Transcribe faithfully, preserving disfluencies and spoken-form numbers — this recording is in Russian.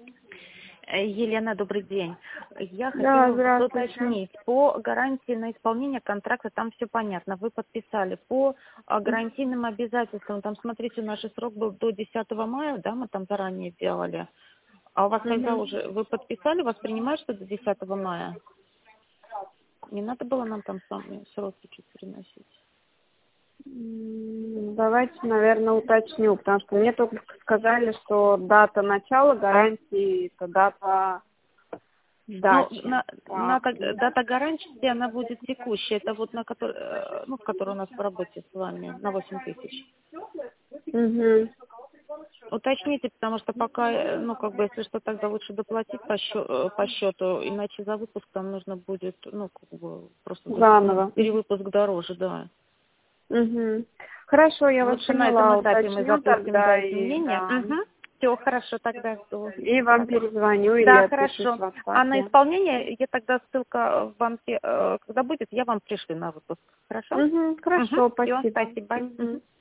Э, Елена, добрый день. Я Да, хотела вот здравствуйте. уточнить, по гарантии на исполнение контракта там все понятно, вы подписали. По а, гарантийным обязательствам, там, смотрите, наш срок был до десятого мая, да, мы там заранее делали. А у вас когда Мгм. уже, вы подписали, вас принимают, что до десятого мая? Не надо было нам там сами сроки чуть переносить? М, Давайте, наверное, уточню, потому что мне только сказали, что дата начала гарантии – это дата Ну, сдачи. на, на, Так. так- дата гарантии, она будет текущая, это вот на которой, э, ну, в которой у нас в работе с вами, на восемь тысяч. Мгм. Уточните, потому что пока, э, ну, как бы, если что, тогда лучше доплатить по, счё- э, по счету, иначе за выпуск там нужно будет, ну, как бы, просто, до- ну, Заново. перевыпуск дороже, да. Мгм. Хорошо, я вас Лучше на этом поняла, этапе мы уточню запустим, тогда да, и изменения. да. Угу. Все, хорошо, тогда жду. И вам Ага. перезвоню или Да, отпишусь в хорошо. А на WhatsApp. исполнение, я тогда ссылка вам, э, когда будет, я вам пришлю на выпуск. Хорошо? Угу. Угу. Хорошо, Все, спасибо. спасибо. Мгм. Мгм.